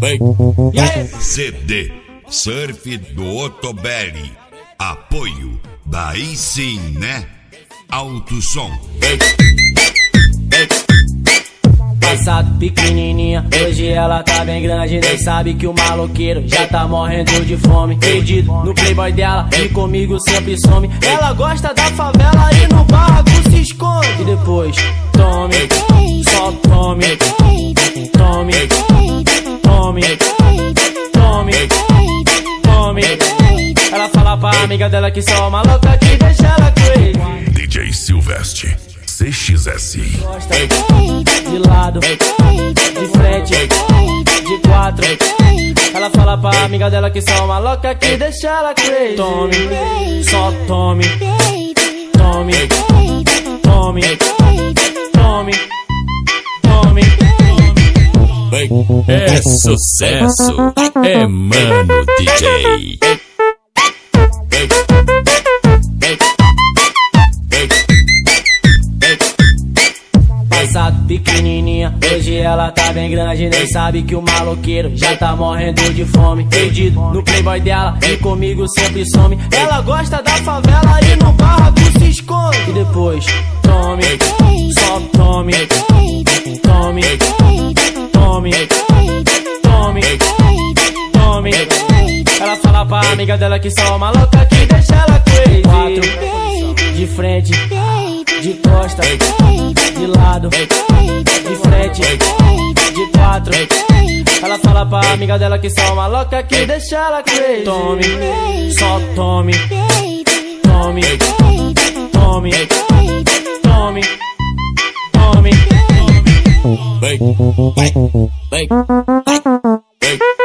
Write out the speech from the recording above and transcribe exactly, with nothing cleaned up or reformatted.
C D Surf do Otobelli. Apoio Daí Sim, né? Alto Som. Passado pequenininha, hoje ela tá bem grande. Nem sabe que o maloqueiro já tá morrendo de fome. Perdido no playboy dela e comigo sempre some. Ela gosta da favela e no barraco se esconde. E depois, tome, só tome, tome, tome, tome, tome. Ela fala pra amiga dela que só uma louca que deixa ela crazy. D J Silvestre C X S. Gosta de lado, de frente, de quatro. Ela fala pra amiga dela que só uma louca que deixa ela crazy. Tome, só tome, tome, tome, tome, tome. É sucesso, é Mano D J. Passado pequenininha, hoje ela tá bem grande. Nem sabe que o maloqueiro já tá morrendo de fome. Perdido no playboy dela e comigo sempre some. Ela gosta da favela e no barraco se esconde. E depois, tome, só tome, tome, tome, tome, tome. Ela fala pra amiga dela que só uma louca que deixa ela crazy. Quatro, de frente, de costa, de lado, de frente, de quatro. Ela fala pra amiga dela que só uma louca que deixa ela crazy. Tome, só tome, tome, tome, tome, tome. Vem, vem, vem, vem.